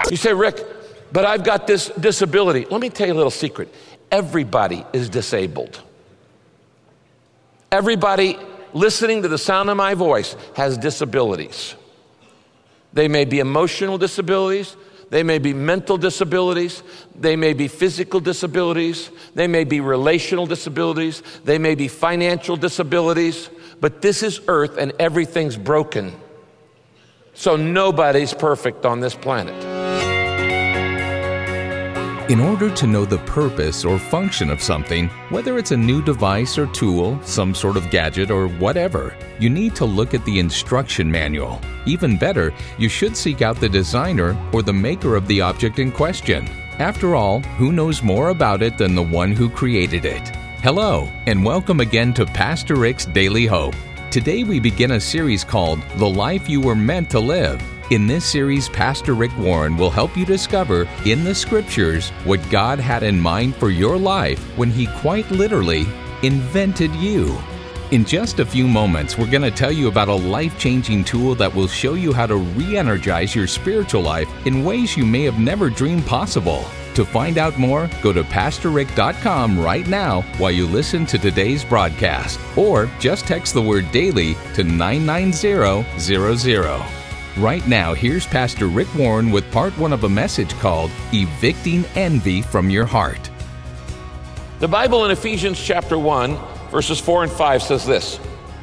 You say, Rick, but I've got this disability. Let me tell you a little secret. Everybody is disabled. Everybody listening to the sound of my voice has disabilities. They may be emotional disabilities. They may be mental disabilities. They may be physical disabilities. They may be relational disabilities. They may be financial disabilities. But this is earth and everything's broken. So nobody's perfect on this planet. In order to know the purpose or function of something, whether it's a new device or tool, some sort of gadget or whatever, you need to look at the instruction manual. Even better, you should seek out the designer or the maker of the object in question. After all, who knows more about it than the one who created it? Hello, and welcome again to Pastor Rick's Daily Hope. Today we begin a series called The Life You Were Meant to Live. In this series, Pastor Rick Warren will help you discover in the Scriptures what God had in mind for your life when He quite literally invented you. In just a few moments, we're going to tell you about a life-changing tool that will show you how to re-energize your spiritual life in ways you may have never dreamed possible. To find out more, go to PastorRick.com right now while you listen to today's broadcast, or just text the word DAILY to 99000. Right now, here's Pastor Rick Warren with part 1 of a message called Evicting Envy from Your Heart. The Bible in Ephesians chapter 1, verses 4 and 5 says this.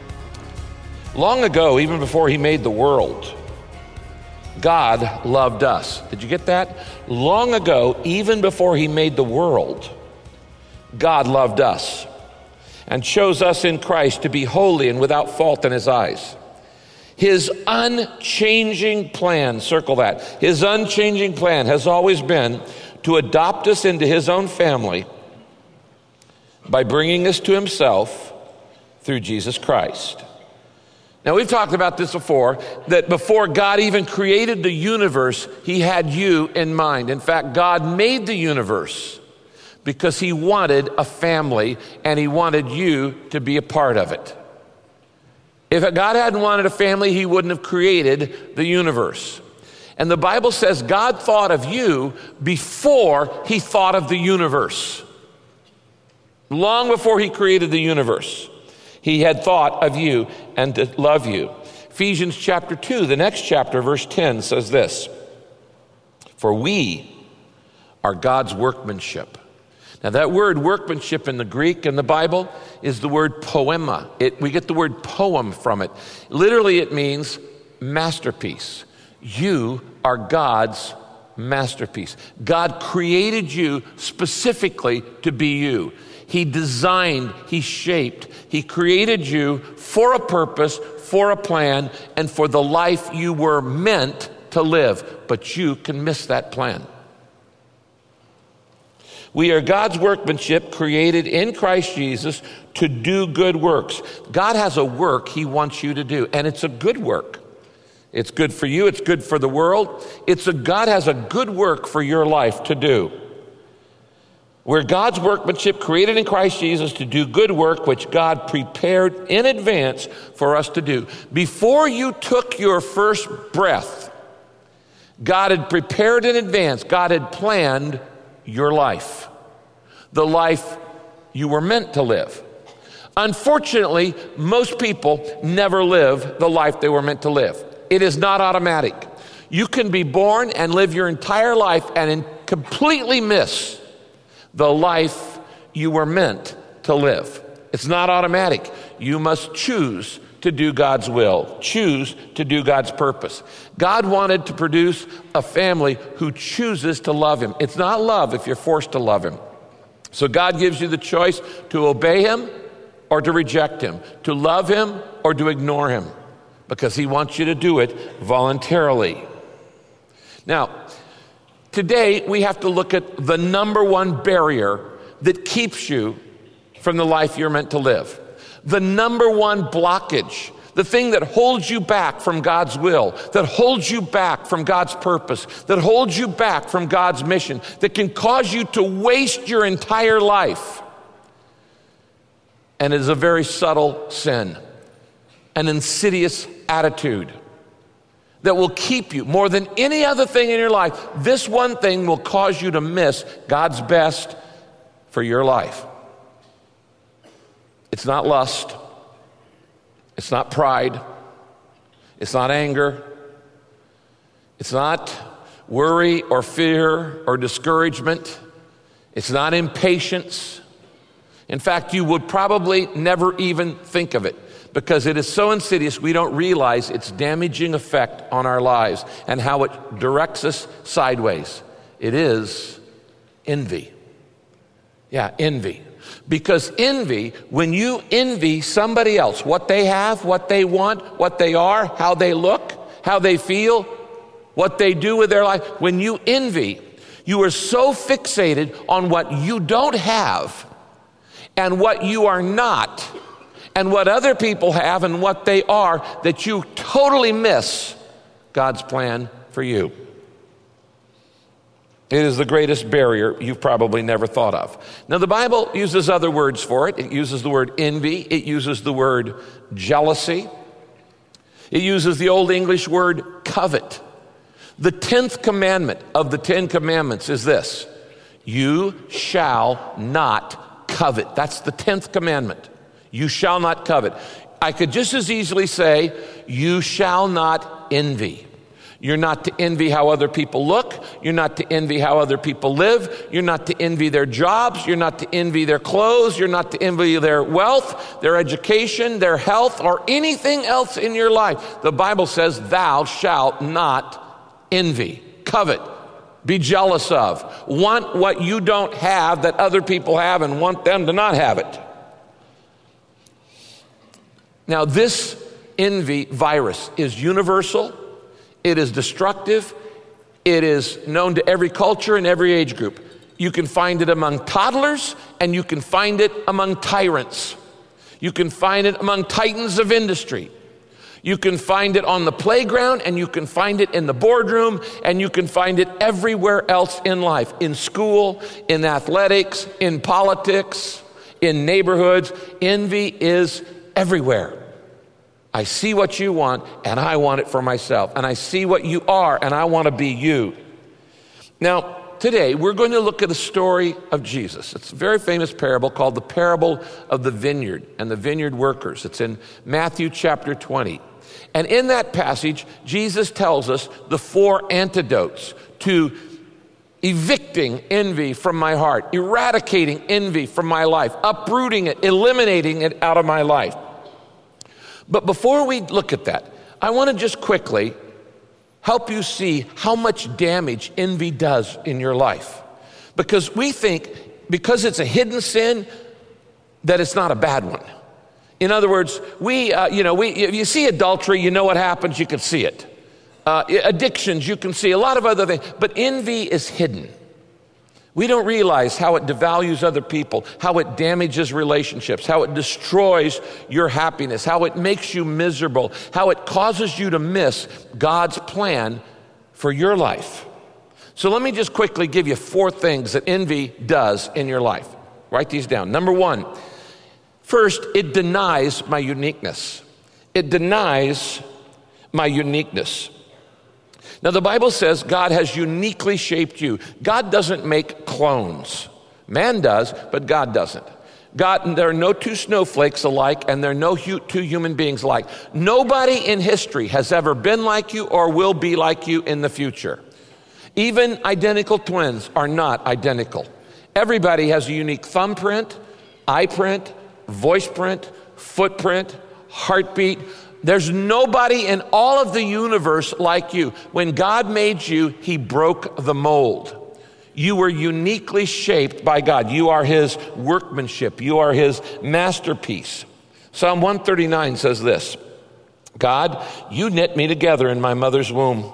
Long ago, even before He made the world, God loved us. Did you get that? Long ago, even before He made the world, God loved us and chose us in Christ to be holy and without fault in His eyes. His unchanging plan, circle that, His unchanging plan has always been to adopt us into His own family by bringing us to Himself through Jesus Christ. Now, we've talked about this before, that before God even created the universe, He had you in mind. In fact, God made the universe because He wanted a family and He wanted you to be a part of it. If God hadn't wanted a family, He wouldn't have created the universe. And the Bible says God thought of you before He thought of the universe. Long before He created the universe, He had thought of you and to love you. Ephesians chapter 2, the next chapter, verse 10 says this, "For we are God's workmanship." Now that word workmanship in the Greek and the Bible is the word poema. We get the word poem from it. Literally it means masterpiece. You are God's masterpiece. God created you specifically to be you. He designed, He shaped, He created you for a purpose, for a plan, and for the life you were meant to live. But you can miss that plan. We are God's workmanship created in Christ Jesus to do good works. God has a work He wants you to do, and it's a good work. It's good for you. It's good for the world. God has a good work for your life to do. We're God's workmanship created in Christ Jesus to do good work, which God prepared in advance for us to do. Before you took your first breath, God had prepared in advance. God had planned your life, the life you were meant to live. Unfortunately, most people never live the life they were meant to live. It is not automatic. You can be born and live your entire life and completely miss the life you were meant to live. It's not automatic. You must choose to do God's will, choose to do God's purpose. God wanted to produce a family who chooses to love Him. It's not love if you're forced to love Him. So God gives you the choice to obey Him or to reject Him, to love Him or to ignore Him, because He wants you to do it voluntarily. Now, today we have to look at the number one barrier that keeps you from the life you're meant to live. The number one blockage, the thing that holds you back from God's will, that holds you back from God's purpose, that holds you back from God's mission, that can cause you to waste your entire life. And it is a very subtle sin, an insidious attitude that will keep you more than any other thing in your life. This one thing will cause you to miss God's best for your life. It's not lust. It's not pride. It's not anger. It's not worry or fear or discouragement. It's not impatience. In fact, you would probably never even think of it because it is so insidious we don't realize its damaging effect on our lives and how it directs us sideways. It is envy. Yeah, envy. Because envy, when you envy somebody else, what they have, what they want, what they are, how they look, how they feel, what they do with their life, when you envy, you are so fixated on what you don't have and what you are not and what other people have and what they are that you totally miss God's plan for you. It is the greatest barrier you've probably never thought of. Now, the Bible uses other words for it. It uses the word envy. It uses the word jealousy. It uses the Old English word covet. The 10th commandment of the 10 commandments is this: you shall not covet. That's the 10th commandment. You shall not covet. I could just as easily say, you shall not envy. You're not to envy how other people look. You're not to envy how other people live. You're not to envy their jobs. You're not to envy their clothes. You're not to envy their wealth, their education, their health, or anything else in your life. The Bible says, thou shalt not envy, covet, be jealous of, want what you don't have that other people have and want them to not have it. Now, this envy virus is universal. It is destructive. It is known to every culture and every age group. You can find it among toddlers and you can find it among tyrants. You can find it among titans of industry. You can find it on the playground and you can find it in the boardroom and you can find it everywhere else in life, in school, in athletics, in politics, in neighborhoods. Envy is everywhere. I see what you want and I want it for myself. And I see what you are and I want to be you. Now, today we're going to look at the story of Jesus. It's a very famous parable called the parable of the vineyard and the vineyard workers. It's in Matthew chapter 20. And in that passage, Jesus tells us the 4 antidotes to evicting envy from my heart, eradicating envy from my life, uprooting it, eliminating it out of my life. But before we look at that, I want to just quickly help you see how much damage envy does in your life. Because we think, because it's a hidden sin, that it's not a bad one. In other words, if you see adultery, you know what happens, you can see it. Addictions, you can see a lot of other things, but envy is hidden. We don't realize how it devalues other people, how it damages relationships, how it destroys your happiness, how it makes you miserable, how it causes you to miss God's plan for your life. So let me just quickly give you 4 things that envy does in your life. Write these down. Number 1, first, it denies my uniqueness. It denies my uniqueness. Now, the Bible says God has uniquely shaped you. God doesn't make clones. Man does, but God doesn't. There are no 2 snowflakes alike, and there are no 2 human beings alike. Nobody in history has ever been like you or will be like you in the future. Even identical twins are not identical. Everybody has a unique thumbprint, eye print, voice print, footprint, heartbeat. There's nobody in all of the universe like you. When God made you, he broke the mold. You were uniquely shaped by God. You are his workmanship. You are his masterpiece. Psalm 139 says this: God, you knit me together in my mother's womb.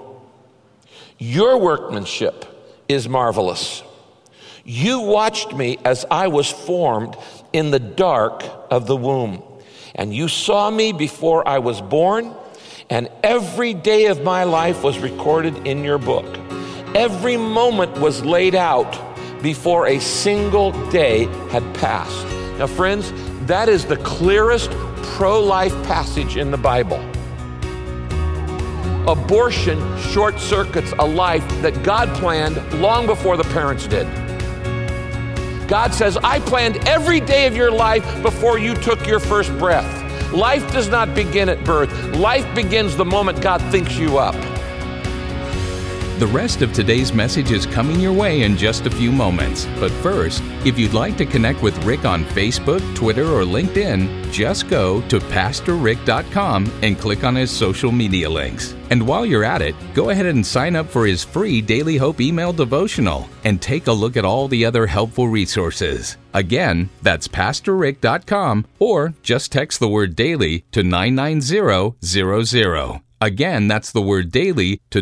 Your workmanship is marvelous. You watched me as I was formed in the dark of the womb. And you saw me before I was born, and every day of my life was recorded in your book. Every moment was laid out before a single day had passed. Now, friends, that is the clearest pro-life passage in the Bible. abortion short circuits a life that God planned long before the parents did. God says, I planned every day of your life before you took your first breath. Life does not begin at birth. Life begins the moment God thinks you up. The rest of today's message is coming your way in just a few moments. But first, if you'd like to connect with Rick on Facebook, Twitter, or LinkedIn, just go to PastorRick.com and click on his social media links. And while you're at it, go ahead and sign up for his free Daily Hope email devotional and take a look at all the other helpful resources. Again, that's PastorRick.com, or just text the word daily to 99000. Again, that's the word daily to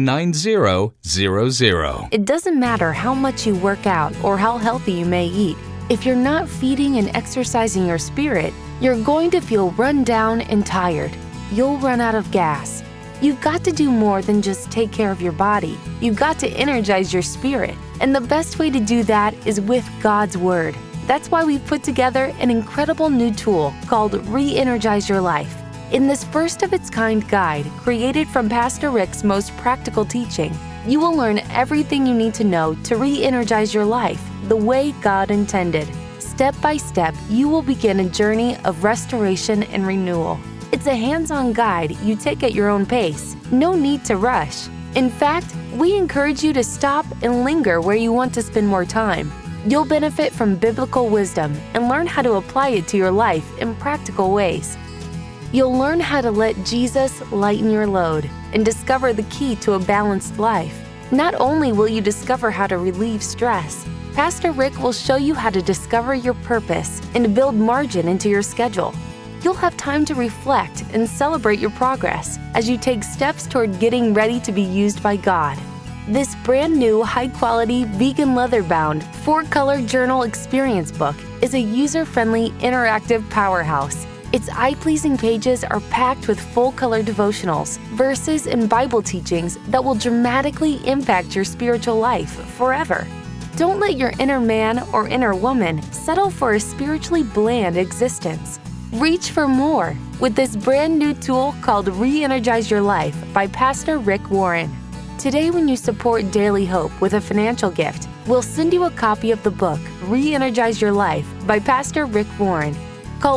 99000. It doesn't matter how much you work out or how healthy you may eat. If you're not feeding and exercising your spirit, you're going to feel run down and tired. You'll run out of gas. You've got to do more than just take care of your body. You've got to energize your spirit. And the best way to do that is with God's Word. That's why we've put together an incredible new tool called Re-Energize Your Life. In this first-of-its-kind guide, created from Pastor Rick's most practical teaching, you will learn everything you need to know to re-energize your life the way God intended. Step by step, you will begin a journey of restoration and renewal. It's a hands-on guide you take at your own pace. No need to rush. In fact, we encourage you to stop and linger where you want to spend more time. You'll benefit from biblical wisdom and learn how to apply it to your life in practical ways. You'll learn how to let Jesus lighten your load and discover the key to a balanced life. Not only will you discover how to relieve stress, Pastor Rick will show you how to discover your purpose and to build margin into your schedule. You'll have time to reflect and celebrate your progress as you take steps toward getting ready to be used by God. This brand new, high-quality, vegan leather-bound, 4-color journal experience book is a user-friendly, interactive powerhouse. Its eye-pleasing pages are packed with full-color devotionals, verses, and Bible teachings that will dramatically impact your spiritual life forever. Don't let your inner man or inner woman settle for a spiritually bland existence. Reach for more with this brand new tool called Re-Energize Your Life by Pastor Rick Warren. Today, when you support Daily Hope with a financial gift, we'll send you a copy of the book Re-Energize Your Life by Pastor Rick Warren. Call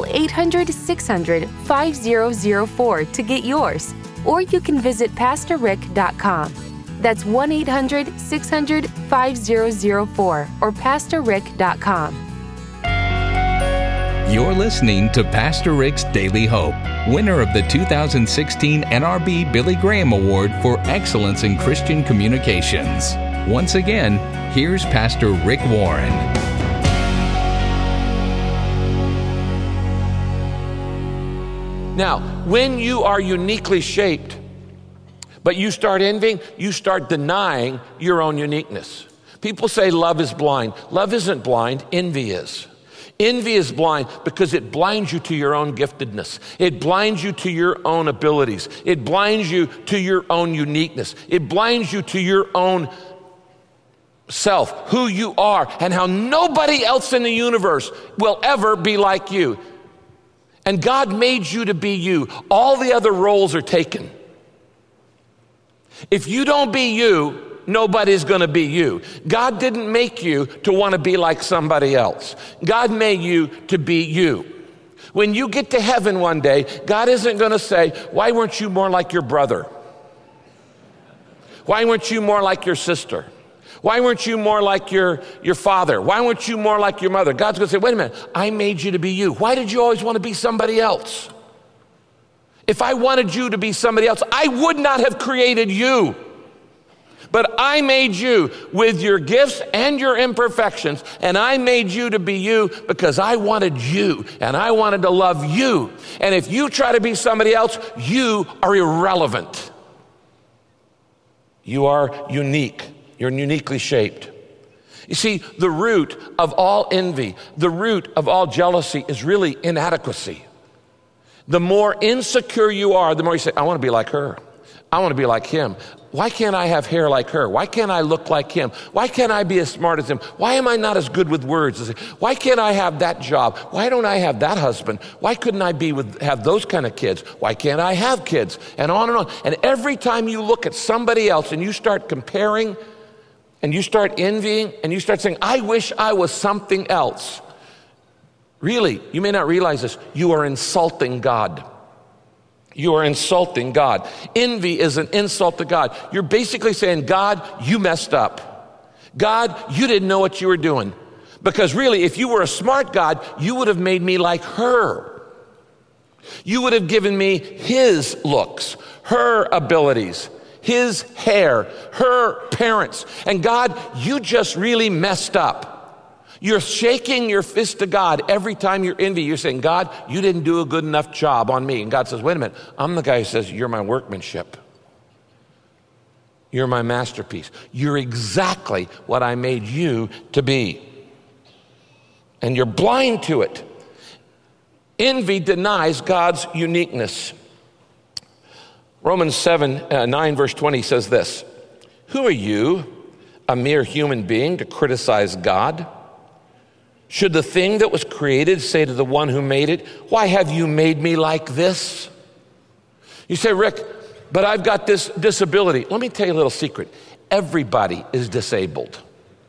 800-600-5004 to get yours, or you can visit PastorRick.com. That's 1-800-600-5004 or PastorRick.com. You're listening to Pastor Rick's Daily Hope, winner of the 2016 NRB Billy Graham Award for Excellence in Christian Communications. Once again, here's Pastor Rick Warren. Now, when you are uniquely shaped, but you start envying, you start denying your own uniqueness. People say love is blind. Love isn't blind, envy is. Envy is blind because it blinds you to your own giftedness. It blinds you to your own abilities. It blinds you to your own uniqueness. It blinds you to your own self, who you are, and how nobody else in the universe will ever be like you. And God made you to be you. All the other roles are taken. If you don't be you, nobody's going to be you. God didn't make you to want to be like somebody else. God made you to be you. When you get to heaven one day, God isn't going to say, why weren't you more like your brother? Why weren't you more like your sister? Why weren't you more like your father? Why weren't you more like your mother? God's going to say, wait a minute, I made you to be you. Why did you always want to be somebody else? If I wanted you to be somebody else, I would not have created you. But I made you with your gifts and your imperfections, and I made you to be you because I wanted you, and I wanted to love you. And if you try to be somebody else, you are irrelevant. You are unique. You're uniquely shaped. You see, the root of all envy, the root of all jealousy is really inadequacy. The more insecure you are, the more you say, I want to be like her. I want to be like him. why can't I have hair like her? Why can't I look like him? Why can't I be as smart as him? Why am I not as good with words? Why can't I have that job? Why don't I have that husband? Why couldn't I have those kind of kids? Why can't I have kids? And on and on. And every time you look at somebody else and you start comparing and you start envying and you start saying, I wish I was something else. Really, you may not realize this, you are insulting God. You are insulting God. Envy is an insult to God. You're basically saying, God, you messed up. God, you didn't know what you were doing. Because really, if you were a smart God, you would have made me like her. You would have given me his looks, her abilities, his hair, her parents. And God, you just really messed up. You're shaking your fist to God every time you're envy. You're saying, God, you didn't do a good enough job on me. And God says, wait a minute, I'm the guy who says, you're my workmanship. You're my masterpiece. You're exactly what I made you to be. And you're blind to it. Envy denies God's uniqueness. Romans 9 verse 20 says this, who are you, a mere human being, to criticize God? Should the thing that was created say to the one who made it, why have you made me like this? You say, Rick, but I've got this disability. Let me tell you a little secret. Everybody is disabled.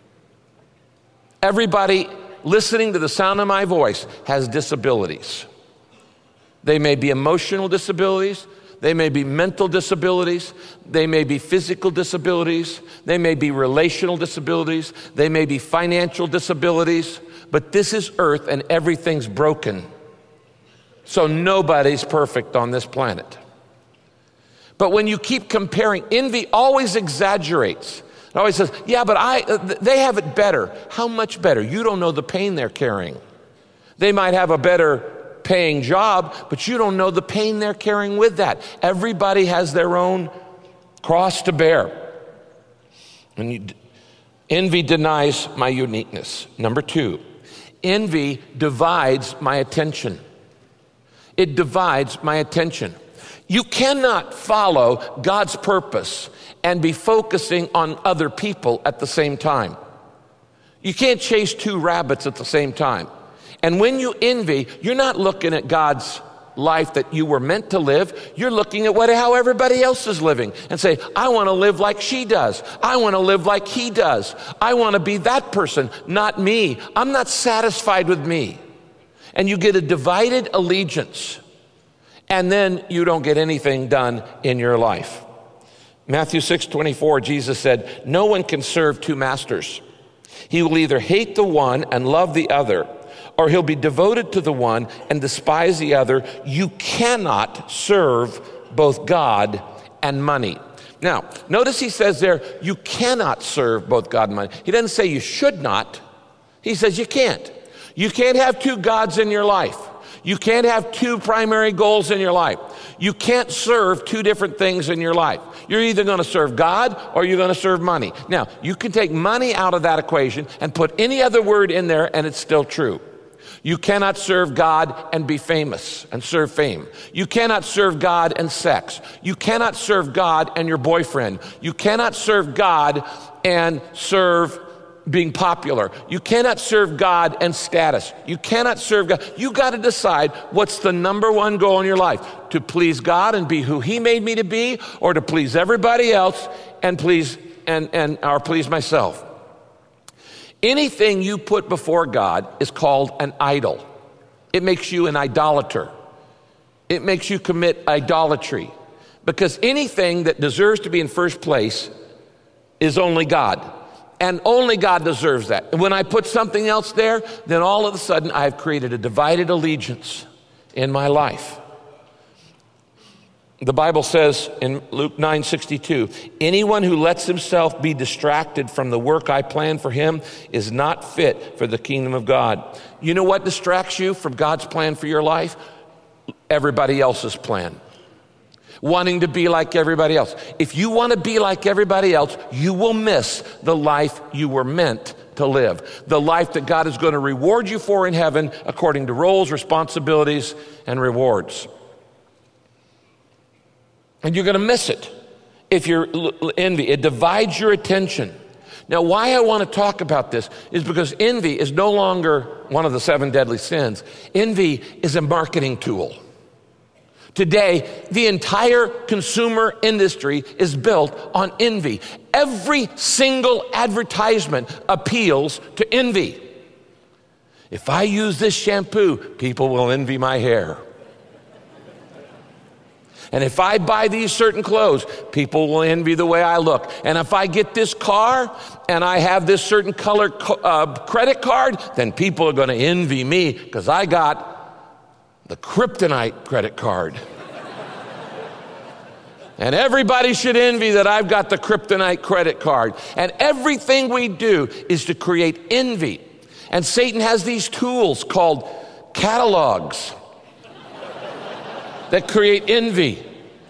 Everybody listening to the sound of my voice has disabilities. They may be emotional disabilities. They may be mental disabilities. They may be physical disabilities. They may be relational disabilities. They may be financial disabilities. But this is earth and everything's broken. So nobody's perfect on this planet. But when you keep comparing, envy always exaggerates. It always says, yeah, but they have it better. How much better? You don't know the pain they're carrying. They might have a better paying job, but you don't know the pain they're carrying with that. Everybody has their own cross to bear. And envy denies my uniqueness. Number 2, envy divides my attention. It divides my attention. You cannot follow God's purpose and be focusing on other people at the same time. You can't chase 2 rabbits at the same time. And when you envy, you're not looking at God's life that you were meant to live. You're looking at how everybody else is living and say, I want to live like she does. I want to live like he does. I want to be that person, not me. I'm not satisfied with me. And you get a divided allegiance. And then you don't get anything done in your life. Matthew 6:24, Jesus said, no one can serve 2 masters. He will either hate the one and love the other, or he'll be devoted to the one and despise the other. You cannot serve both God and money. Now, notice he says there, you cannot serve both God and money. He doesn't say you should not. He says you can't. You can't have 2 gods in your life. You can't have 2 primary goals in your life. You can't serve 2 different things in your life. You're either going to serve God or you're going to serve money. Now, you can take money out of that equation and put any other word in there and it's still true. You cannot serve God and be famous and serve fame. You cannot serve God and sex. You cannot serve God and your boyfriend. You cannot serve God and serve being popular. You cannot serve God and status. You cannot serve God. You got to decide what's the number 1 goal in your life. To please God and be who he made me to be, or to please everybody else and please myself. Anything you put before God is called an idol. It makes you an idolater. It makes you commit idolatry. Because anything that deserves to be in first place is only God. And only God deserves that. And when I put something else there, then all of a sudden I've created a divided allegiance in my life. The Bible says in Luke 9:62, anyone who lets himself be distracted from the work I plan for him is not fit for the kingdom of God. You know what distracts you from God's plan for your life? Everybody else's plan. Wanting to be like everybody else. If you want to be like everybody else, you will miss the life you were meant to live. The life that God is going to reward you for in heaven according to roles, responsibilities, and rewards. And you're going to miss it if you're envy, it divides your attention. Now, why I want to talk about this is because envy is no longer one of the 7 deadly sins. Envy is a marketing tool. Today, the entire consumer industry is built on envy. Every single advertisement appeals to envy. If I use this shampoo, people will envy my hair. And if I buy these certain clothes, people will envy the way I look. And if I get this car and I have this certain color credit card, then people are going to envy me because I got the kryptonite credit card. And everybody should envy that I've got the kryptonite credit card. And everything we do is to create envy. And Satan has these tools called catalogs that create envy.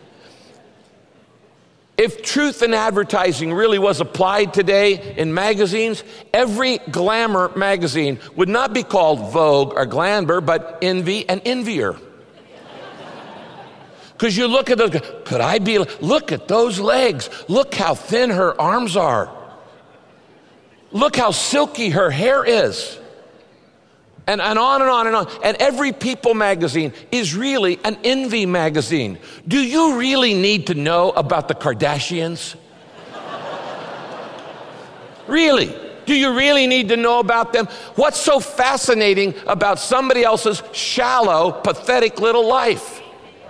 If truth in advertising really was applied today in magazines, every glamour magazine would not be called Vogue or Glamour, but Envy and Envier. Because you look at those, look at those legs. Look how thin her arms are. Look how silky her hair is. And on and on and on. And every People magazine is really an envy magazine. Do you really need to know about the Kardashians? Really? Do you really need to know about them? What's so fascinating about somebody else's shallow, pathetic little life?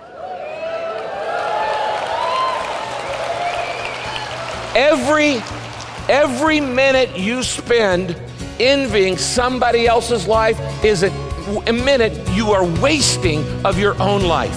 Every minute you spend envying somebody else's life is a minute you are wasting of your own life.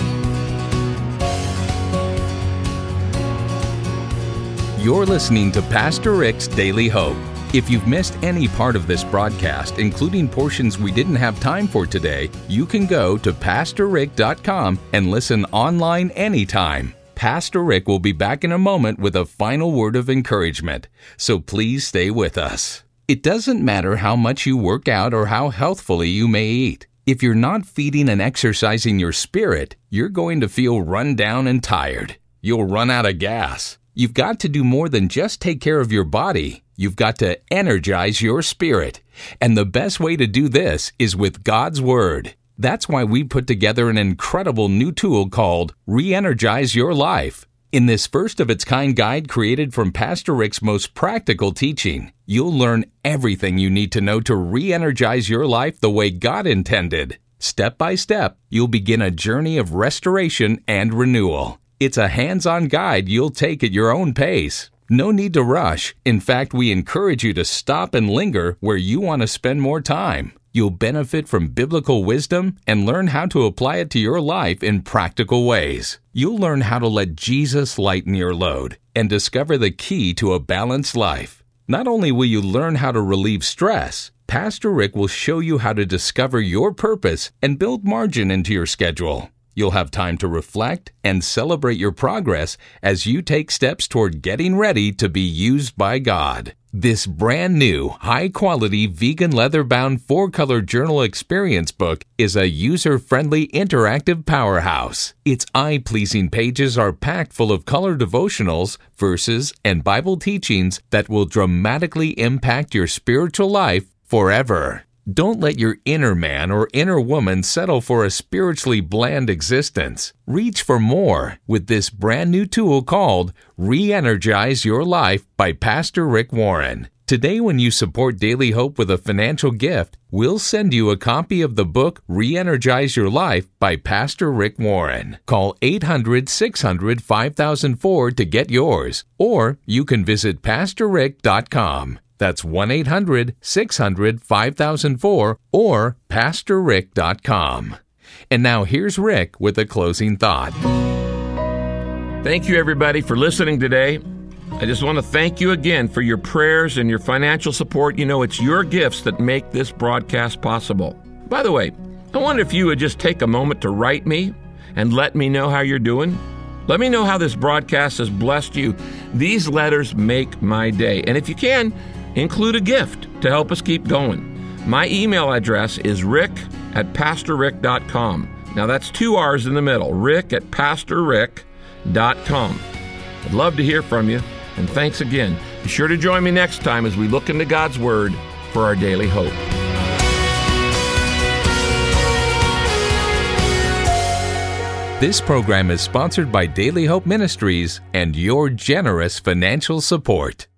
You're listening to Pastor Rick's Daily Hope. If you've missed any part of this broadcast, including portions we didn't have time for today, you can go to PastorRick.com and listen online anytime. Pastor Rick will be back in a moment with a final word of encouragement, so please stay with us. It doesn't matter how much you work out or how healthfully you may eat. If you're not feeding and exercising your spirit, you're going to feel run down and tired. You'll run out of gas. You've got to do more than just take care of your body. You've got to energize your spirit. And the best way to do this is with God's Word. That's why we put together an incredible new tool called Re-Energize Your Life. In this first-of-its-kind guide created from Pastor Rick's most practical teaching, you'll learn everything you need to know to re-energize your life the way God intended. Step by step, you'll begin a journey of restoration and renewal. It's a hands-on guide you'll take at your own pace. No need to rush. In fact, we encourage you to stop and linger where you want to spend more time. You'll benefit from biblical wisdom and learn how to apply it to your life in practical ways. You'll learn how to let Jesus lighten your load and discover the key to a balanced life. Not only will you learn how to relieve stress, Pastor Rick will show you how to discover your purpose and build margin into your schedule. You'll have time to reflect and celebrate your progress as you take steps toward getting ready to be used by God. This brand new, high-quality, vegan leather-bound 4-color journal experience book is a user-friendly, interactive powerhouse. Its eye-pleasing pages are packed full of color devotionals, verses, and Bible teachings that will dramatically impact your spiritual life forever. Don't let your inner man or inner woman settle for a spiritually bland existence. Reach for more with this brand new tool called Re-Energize Your Life by Pastor Rick Warren. Today, when you support Daily Hope with a financial gift, we'll send you a copy of the book Re-Energize Your Life by Pastor Rick Warren. Call 800-600-5004 to get yours, or you can visit PastorRick.com. That's 1-800-600-5004 or PastorRick.com. And now here's Rick with a closing thought. Thank you, everybody, for listening today. I just want to thank you again for your prayers and your financial support. You know, it's your gifts that make this broadcast possible. By the way, I wonder if you would just take a moment to write me and let me know how you're doing. Let me know how this broadcast has blessed you. These letters make my day. And if you can, include a gift to help us keep going. My email address is rick@pastorrick.com. Now that's 2 R's in the middle, rick@pastorrick.com. I'd love to hear from you, and thanks again. Be sure to join me next time as we look into God's Word for our daily hope. This program is sponsored by Daily Hope Ministries and your generous financial support.